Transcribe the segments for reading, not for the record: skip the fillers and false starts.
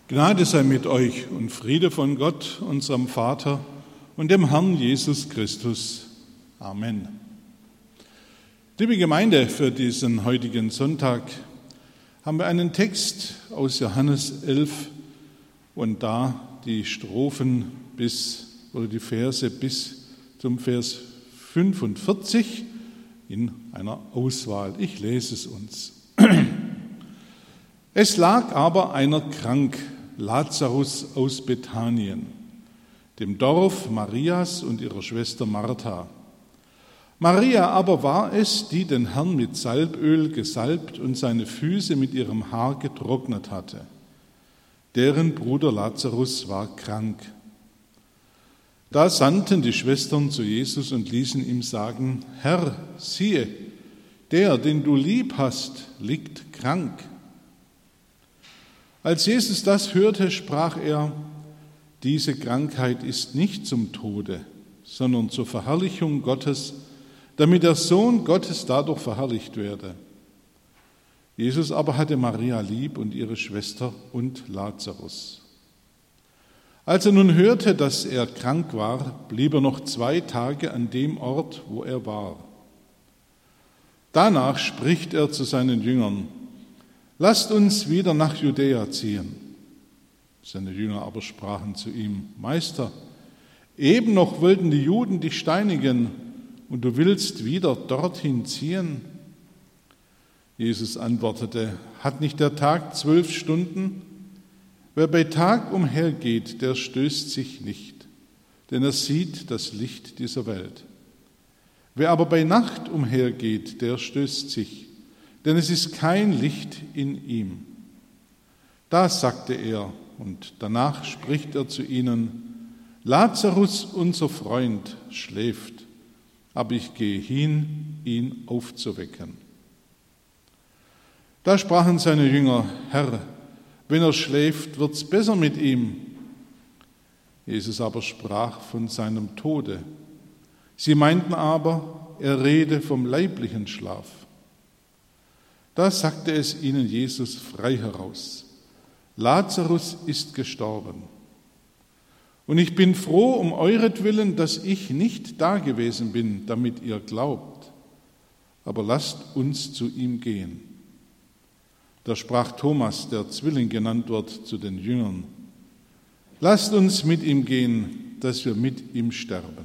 Gnade sei mit euch und Friede von Gott, unserem Vater und dem Herrn Jesus Christus. Amen. Liebe Gemeinde, für diesen heutigen Sonntag haben wir einen Text aus Johannes 11 und da die Strophen die Verse bis zum Vers 45 in einer Auswahl. Ich lese es uns. Es lag aber einer krank, Lazarus aus Bethanien, dem Dorf Marias und ihrer Schwester Martha. Maria aber war es, die den Herrn mit Salböl gesalbt und seine Füße mit ihrem Haar getrocknet hatte. Deren Bruder Lazarus war krank. Da sandten die Schwestern zu Jesus und ließen ihm sagen: Herr, siehe, der, den du lieb hast, liegt krank. Als Jesus das hörte, sprach er: Diese Krankheit ist nicht zum Tode, sondern zur Verherrlichung Gottes, damit der Sohn Gottes dadurch verherrlicht werde. Jesus aber hatte Maria lieb und ihre Schwester und Lazarus. Als er nun hörte, dass er krank war, blieb er noch 2 Tage an dem Ort, wo er war. Danach spricht er zu seinen Jüngern: Lasst uns wieder nach Judäa ziehen. Seine Jünger aber sprachen zu ihm: Meister, eben noch wollten die Juden dich steinigen, und du willst wieder dorthin ziehen? Jesus antwortete: Hat nicht der Tag 12 Stunden? Wer bei Tag umhergeht, der stößt sich nicht, denn er sieht das Licht dieser Welt. Wer aber bei Nacht umhergeht, der stößt sich, denn es ist kein Licht in ihm. Das sagte er, und danach spricht er zu ihnen: Lazarus, unser Freund, schläft, aber ich gehe hin, ihn aufzuwecken. Da sprachen seine Jünger: Herr, wenn er schläft, wird's besser mit ihm. Jesus aber sprach von seinem Tode. Sie meinten aber, er rede vom leiblichen Schlaf. Da sagte es ihnen Jesus frei heraus: Lazarus ist gestorben. Und ich bin froh um euretwillen, dass ich nicht da gewesen bin, damit ihr glaubt. Aber lasst uns zu ihm gehen. Da sprach Thomas, der Zwilling genannt wird, zu den Jüngern: Lasst uns mit ihm gehen, dass wir mit ihm sterben.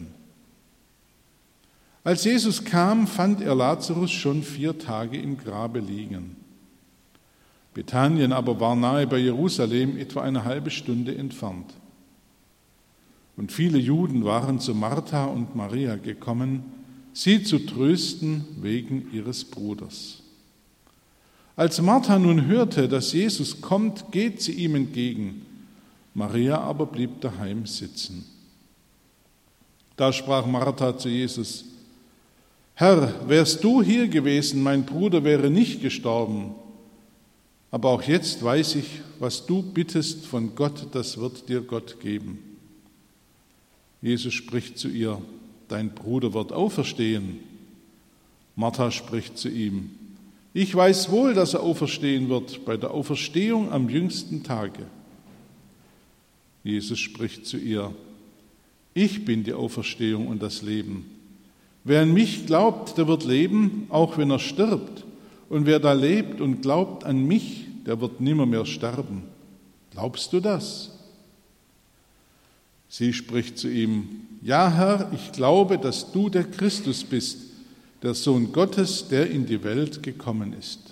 Als Jesus kam, fand er Lazarus schon 4 Tage im Grabe liegen. Bethanien aber war nahe bei Jerusalem, etwa eine halbe Stunde entfernt. Und viele Juden waren zu Martha und Maria gekommen, sie zu trösten wegen ihres Bruders. Als Martha nun hörte, dass Jesus kommt, geht sie ihm entgegen. Maria aber blieb daheim sitzen. Da sprach Martha zu Jesus: Herr, wärst du hier gewesen, mein Bruder wäre nicht gestorben. Aber auch jetzt weiß ich, was du bittest von Gott, das wird dir Gott geben. Jesus spricht zu ihr: Dein Bruder wird auferstehen. Martha spricht zu ihm: Ich weiß wohl, dass er auferstehen wird, bei der Auferstehung am jüngsten Tage. Jesus spricht zu ihr: Ich bin die Auferstehung und das Leben. Wer an mich glaubt, der wird leben, auch wenn er stirbt. Und wer da lebt und glaubt an mich, der wird nimmermehr sterben. Glaubst du das? Sie spricht zu ihm: Ja, Herr, ich glaube, dass du der Christus bist, der Sohn Gottes, der in die Welt gekommen ist.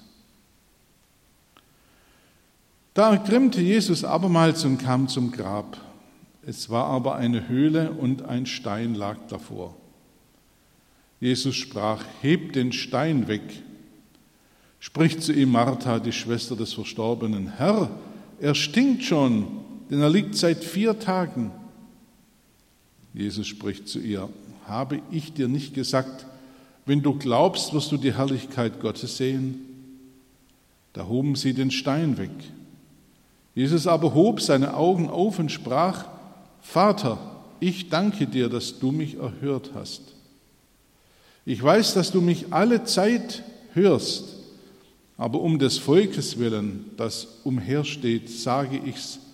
Da ergrimmte Jesus abermals und kam zum Grab. Es war aber eine Höhle und ein Stein lag davor. Jesus sprach: Hebt den Stein weg. Spricht zu ihm Martha, die Schwester des Verstorbenen: Herr, er stinkt schon, denn er liegt seit 4 Tagen. Jesus spricht zu ihr: Habe ich dir nicht gesagt, wenn du glaubst, wirst du die Herrlichkeit Gottes sehen? Da hoben sie den Stein weg. Jesus aber hob seine Augen auf und sprach: Vater, ich danke dir, dass du mich erhört hast. Ich weiß, dass du mich alle Zeit hörst, aber um des Volkes willen, das umhersteht, sage ich's,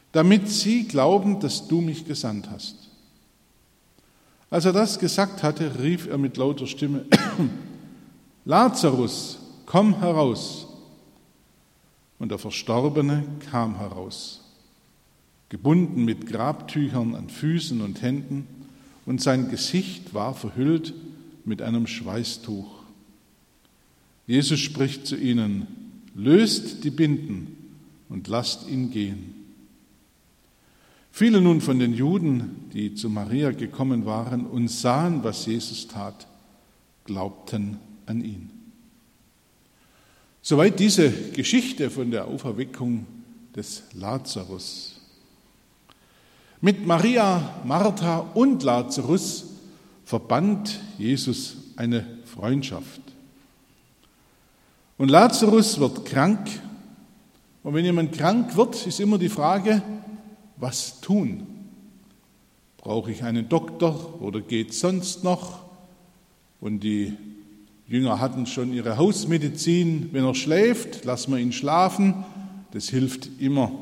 damit sie glauben, dass du mich gesandt hast. Als er das gesagt hatte, rief er mit lauter Stimme, Lazarus, komm heraus. Und der Verstorbene kam heraus, gebunden mit Grabtüchern an Füßen und Händen, und sein Gesicht war verhüllt mit einem Schweißtuch. Jesus spricht zu ihnen, löst die Binden und lasst ihn gehen. Viele nun von den Juden, die zu Maria gekommen waren und sahen, was Jesus tat, glaubten an ihn. Soweit diese Geschichte von der Auferweckung des Lazarus. Mit Maria, Martha und Lazarus verband Jesus eine Freundschaft. Und Lazarus wird krank. Und wenn jemand krank wird, ist immer die Frage, was tun? Brauche ich einen Doktor oder geht es sonst noch? Und die Jünger hatten schon ihre Hausmedizin. Wenn er schläft, lassen wir ihn schlafen. Das hilft immer.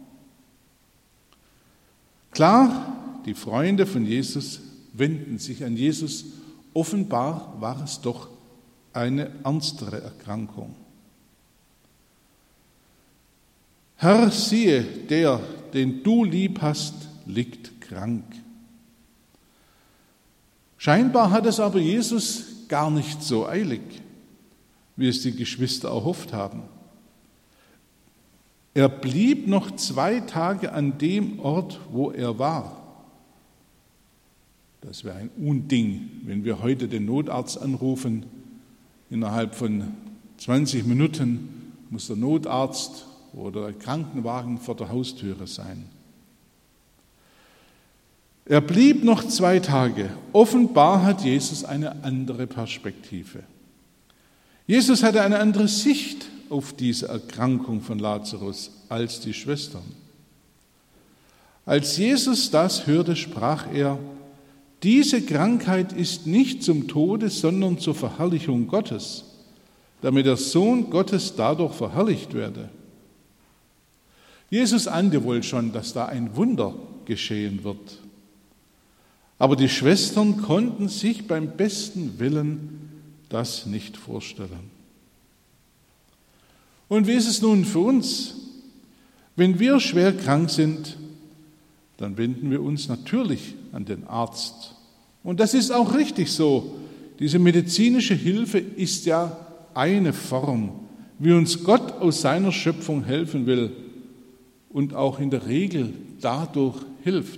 Klar, die Freunde von Jesus wenden sich an Jesus. Offenbar war es doch eine ernstere Erkrankung. Herr, siehe, der, den du lieb hast, liegt krank. Scheinbar hat es aber Jesus gar nicht so eilig, wie es die Geschwister erhofft haben. Er blieb noch 2 Tage an dem Ort, wo er war. Das wäre ein Unding, wenn wir heute den Notarzt anrufen. Innerhalb von 20 Minuten muss der Notarzt oder der Krankenwagen vor der Haustüre sein. Er blieb noch 2 Tage. Offenbar hat Jesus eine andere Perspektive. Jesus hatte eine andere Sicht auf diese Erkrankung von Lazarus als die Schwestern. Als Jesus das hörte, sprach er, diese Krankheit ist nicht zum Tode, sondern zur Verherrlichung Gottes, damit der Sohn Gottes dadurch verherrlicht werde. Jesus ahnte wohl schon, dass da ein Wunder geschehen wird. Aber die Schwestern konnten sich beim besten Willen das nicht vorstellen. Und wie ist es nun für uns? Wenn wir schwer krank sind, dann wenden wir uns natürlich an den Arzt. Und das ist auch richtig so. Diese medizinische Hilfe ist ja eine Form, wie uns Gott aus seiner Schöpfung helfen will und auch in der Regel dadurch hilft.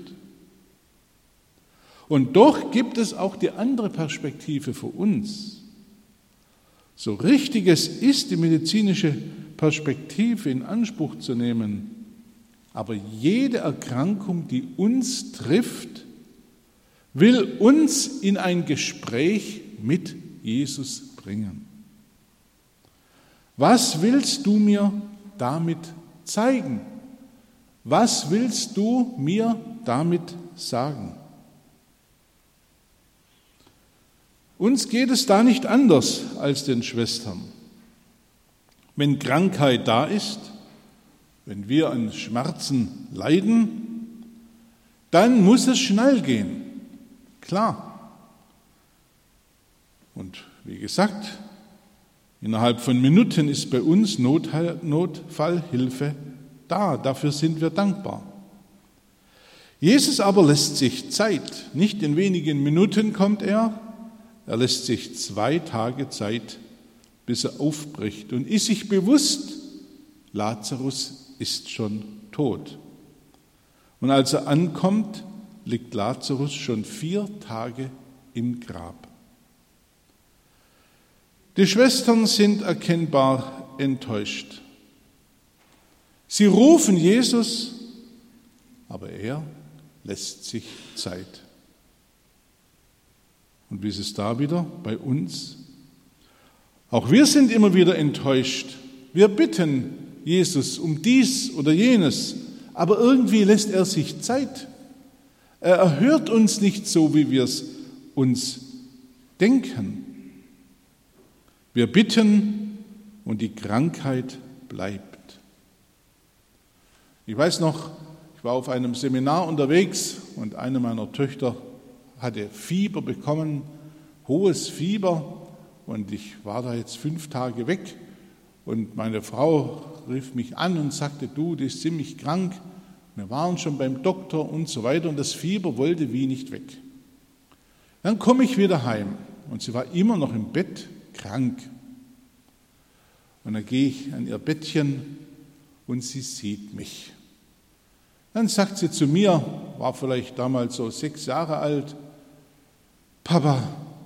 Und doch gibt es auch die andere Perspektive für uns. So richtig es ist, die medizinische Perspektive in Anspruch zu nehmen, aber jede Erkrankung, die uns trifft, will uns in ein Gespräch mit Jesus bringen. Was willst du mir damit zeigen? Was willst du mir damit sagen? Uns geht es da nicht anders als den Schwestern. Wenn Krankheit da ist, wenn wir an Schmerzen leiden, dann muss es schnell gehen. Klar. Und wie gesagt, innerhalb von Minuten ist bei uns Notfallhilfe da. Dafür sind wir dankbar. Jesus aber lässt sich Zeit. Nicht in wenigen Minuten kommt er. Er lässt sich 2 Tage Zeit, bis er aufbricht und ist sich bewusst, Lazarus ist schon tot. Und als er ankommt, liegt Lazarus schon 4 Tage im Grab. Die Schwestern sind erkennbar enttäuscht. Sie rufen Jesus, aber er lässt sich Zeit. Und wie ist es da wieder bei uns? Auch wir sind immer wieder enttäuscht. Wir bitten Jesus um dies oder jenes, aber irgendwie lässt er sich Zeit. Er erhört uns nicht so, wie wir es uns denken. Wir bitten und die Krankheit bleibt. Ich weiß war auf einem Seminar unterwegs und eine meiner Töchter hatte Fieber bekommen, hohes Fieber, und ich war da jetzt 5 Tage weg und meine Frau rief mich an und sagte, du, die ist ziemlich krank, wir waren schon beim Doktor und so weiter und das Fieber wollte wie nicht weg. Dann komme ich wieder heim und sie war immer noch im Bett, krank. Und dann gehe ich an ihr Bettchen und sie sieht mich. Dann sagt sie zu mir, war vielleicht damals so 6 Jahre alt, Papa,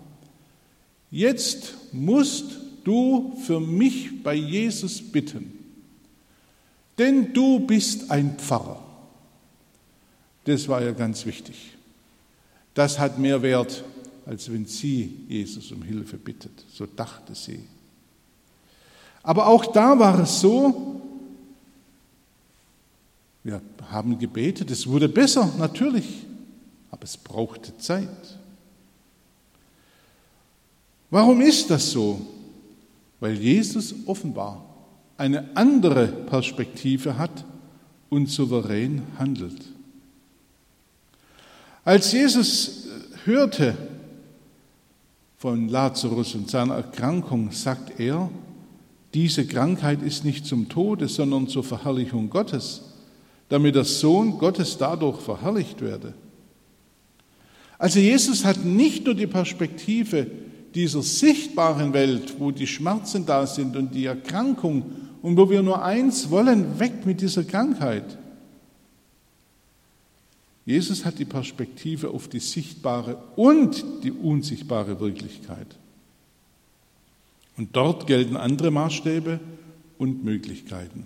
jetzt musst du für mich bei Jesus bitten, denn du bist ein Pfarrer. Das war ja ganz wichtig. Das hat mehr Wert, als wenn sie Jesus um Hilfe bittet. So dachte sie. Aber auch da war es so, wir haben gebetet, es wurde besser, natürlich, aber es brauchte Zeit. Warum ist das so? Weil Jesus offenbar eine andere Perspektive hat und souverän handelt. Als Jesus hörte von Lazarus und seiner Erkrankung, sagt er, diese Krankheit ist nicht zum Tode, sondern zur Verherrlichung Gottes, damit der Sohn Gottes dadurch verherrlicht werde. Also Jesus hat nicht nur die Perspektive dieser sichtbaren Welt, wo die Schmerzen da sind und die Erkrankung und wo wir nur eins wollen, weg mit dieser Krankheit. Jesus hat die Perspektive auf die sichtbare und die unsichtbare Wirklichkeit. Und dort gelten andere Maßstäbe und Möglichkeiten.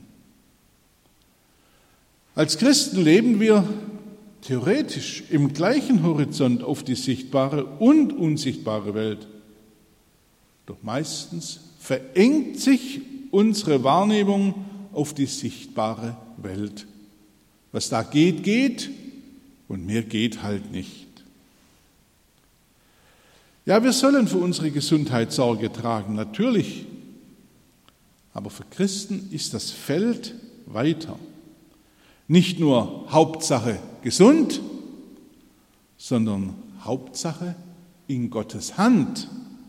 Als Christen leben wir theoretisch im gleichen Horizont auf die sichtbare und unsichtbare Welt. Doch meistens verengt sich unsere Wahrnehmung auf die sichtbare Welt. Was da geht, geht und mehr geht halt nicht. Ja, wir sollen für unsere Gesundheit Sorge tragen, natürlich. Aber für Christen ist das Feld weiter. Nicht nur Hauptsache gesund, sondern Hauptsache in Gottes Hand.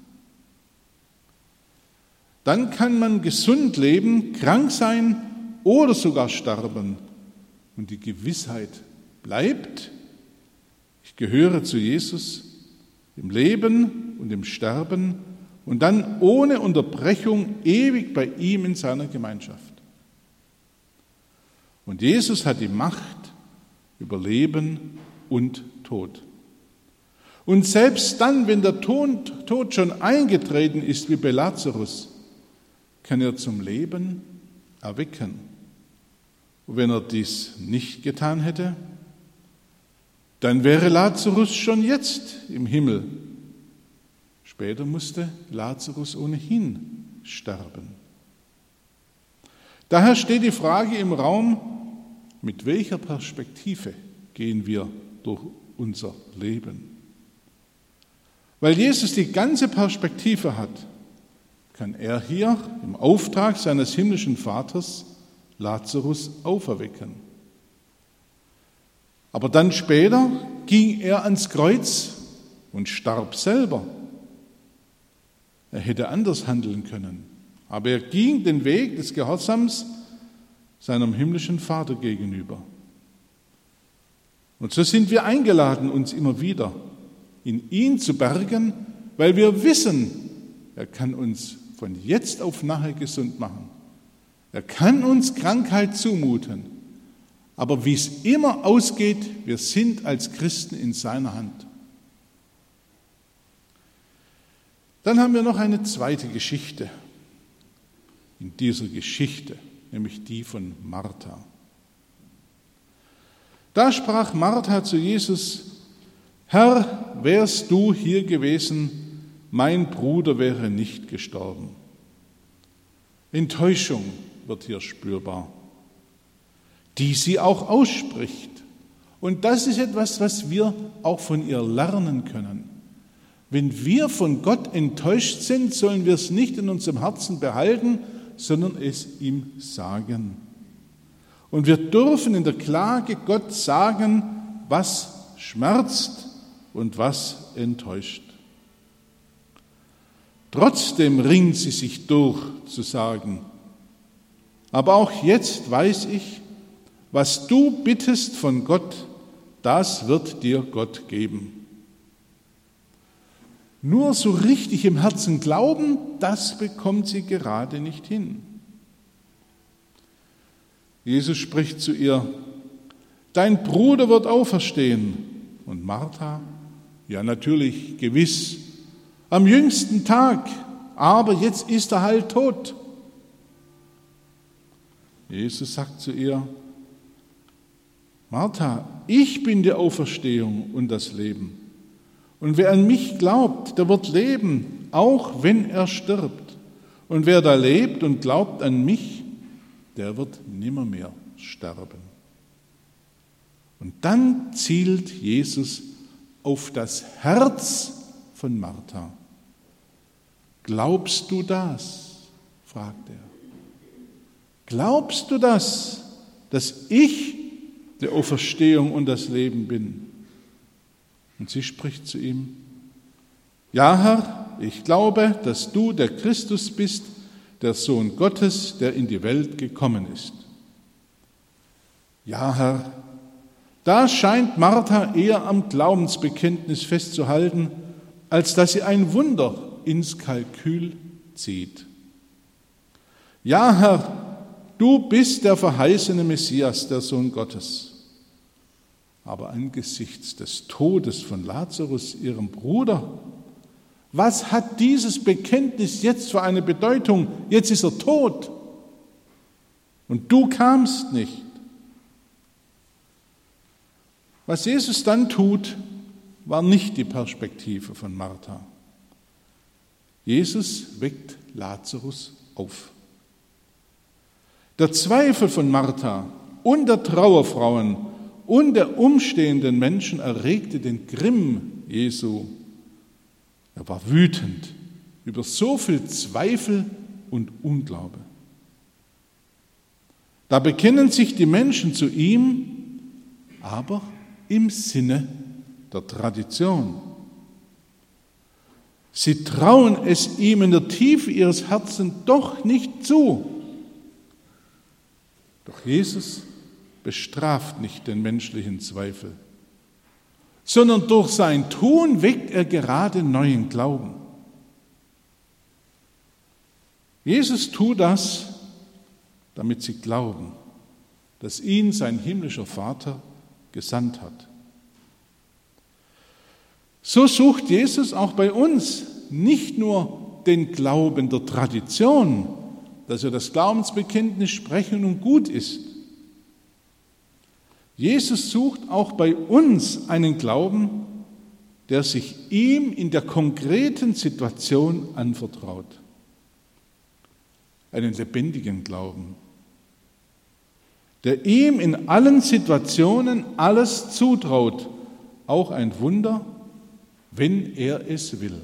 Dann kann man gesund leben, krank sein oder sogar sterben. Und die Gewissheit bleibt, ich gehöre zu Jesus im Leben und im Sterben und dann ohne Unterbrechung ewig bei ihm in seiner Gemeinschaft. Und Jesus hat die Macht über Leben und Tod. Und selbst dann, wenn der Tod schon eingetreten ist, wie bei Lazarus, kann er zum Leben erwecken. Und wenn er dies nicht getan hätte, dann wäre Lazarus schon jetzt im Himmel. Später musste Lazarus ohnehin sterben. Daher steht die Frage im Raum, mit welcher Perspektive gehen wir durch unser Leben? Weil Jesus die ganze Perspektive hat, kann er hier im Auftrag seines himmlischen Vaters Lazarus auferwecken. Aber dann später ging er ans Kreuz und starb selber. Er hätte anders handeln können, aber er ging den Weg des Gehorsams seinem himmlischen Vater gegenüber. Und so sind wir eingeladen, uns immer wieder in ihn zu bergen, weil wir wissen, er kann uns von jetzt auf nachher gesund machen. Er kann uns Krankheit zumuten. Aber wie es immer ausgeht, wir sind als Christen in seiner Hand. Dann haben wir noch eine zweite Geschichte in dieser Geschichte, nämlich die von Martha. Da sprach Martha zu Jesus: Herr, wärst du hier gewesen, mein Bruder wäre nicht gestorben. Enttäuschung wird hier spürbar, die sie auch ausspricht. Und das ist etwas, was wir auch von ihr lernen können. Wenn wir von Gott enttäuscht sind, sollen wir es nicht in unserem Herzen behalten, sondern es ihm sagen. Und wir dürfen in der Klage Gott sagen, was schmerzt und was enttäuscht. Trotzdem ringt sie sich durch, zu sagen, aber auch jetzt weiß ich, was du bittest von Gott, das wird dir Gott geben. Nur so richtig im Herzen glauben, das bekommt sie gerade nicht hin. Jesus spricht zu ihr, dein Bruder wird auferstehen. Und Martha, ja natürlich, gewiss, am jüngsten Tag, aber jetzt ist er halt tot. Jesus sagt zu ihr, Martha, ich bin die Auferstehung und das Leben. Und wer an mich glaubt, der wird leben, auch wenn er stirbt. Und wer da lebt und glaubt an mich, der wird nimmermehr sterben. Und dann zielt Jesus auf das Herz von Martha. Glaubst du das? Fragt er. Glaubst du das, dass ich die Auferstehung und das Leben bin? Und sie spricht zu ihm, ja Herr, ich glaube, dass du der Christus bist, der Sohn Gottes, der in die Welt gekommen ist. Ja Herr, da scheint Martha eher am Glaubensbekenntnis festzuhalten, als dass sie ein Wunder ins Kalkül zieht. Ja Herr, du bist der verheißene Messias, der Sohn Gottes. Aber angesichts des Todes von Lazarus, ihrem Bruder, was hat dieses Bekenntnis jetzt für eine Bedeutung? Jetzt ist er tot und du kamst nicht. Was Jesus dann tut, war nicht die Perspektive von Martha. Jesus weckt Lazarus auf. Der Zweifel von Martha und der Trauerfrauen und der umstehenden Menschen erregte den Grimm Jesu. Er war wütend über so viel Zweifel und Unglaube. Da bekennen sich die Menschen zu ihm, aber im Sinne der Tradition. Sie trauen es ihm in der Tiefe ihres Herzens doch nicht zu. Doch Jesus bestraft nicht den menschlichen Zweifel, sondern durch sein Tun weckt er gerade neuen Glauben. Jesus tut das, damit sie glauben, dass ihn sein himmlischer Vater gesandt hat. So sucht Jesus auch bei uns nicht nur den Glauben der Tradition, dass wir das Glaubensbekenntnis sprechen und gut ist. Jesus sucht auch bei uns einen Glauben, der sich ihm in der konkreten Situation anvertraut. Einen lebendigen Glauben, der ihm in allen Situationen alles zutraut, auch ein Wunder, wenn er es will.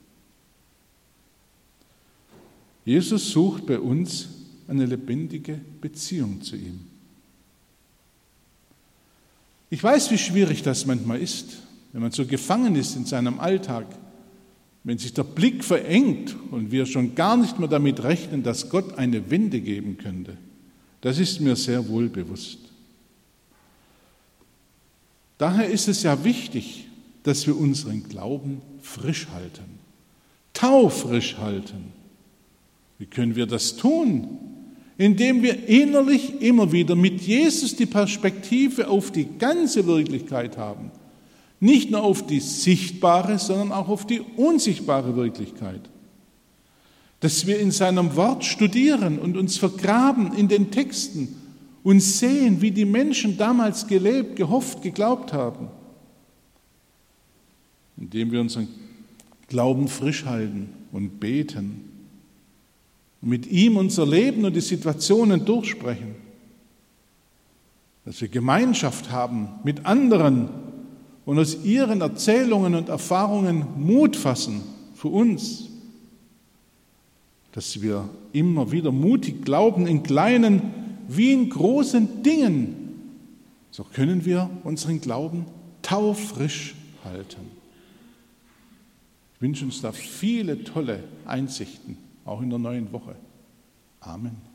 Jesus sucht bei uns eine lebendige Beziehung zu ihm. Ich weiß, wie schwierig das manchmal ist, wenn man so gefangen ist in seinem Alltag, wenn sich der Blick verengt und wir schon gar nicht mehr damit rechnen, dass Gott eine Wende geben könnte. Das ist mir sehr wohl bewusst. Daher ist es ja wichtig, dass wir unseren Glauben frisch halten, taufrisch halten. Wie können wir das tun? Indem wir innerlich immer wieder mit Jesus die Perspektive auf die ganze Wirklichkeit haben. Nicht nur auf die sichtbare, sondern auch auf die unsichtbare Wirklichkeit. Dass wir in seinem Wort studieren und uns vergraben in den Texten und sehen, wie die Menschen damals gelebt, gehofft, geglaubt haben. Indem wir unseren Glauben frisch halten und beten. Und mit ihm unser Leben und die Situationen durchsprechen. Dass wir Gemeinschaft haben mit anderen und aus ihren Erzählungen und Erfahrungen Mut fassen für uns. Dass wir immer wieder mutig glauben in kleinen wie in großen Dingen, so können wir unseren Glauben taufrisch halten. Ich wünsche uns da viele tolle Einsichten, auch in der neuen Woche. Amen.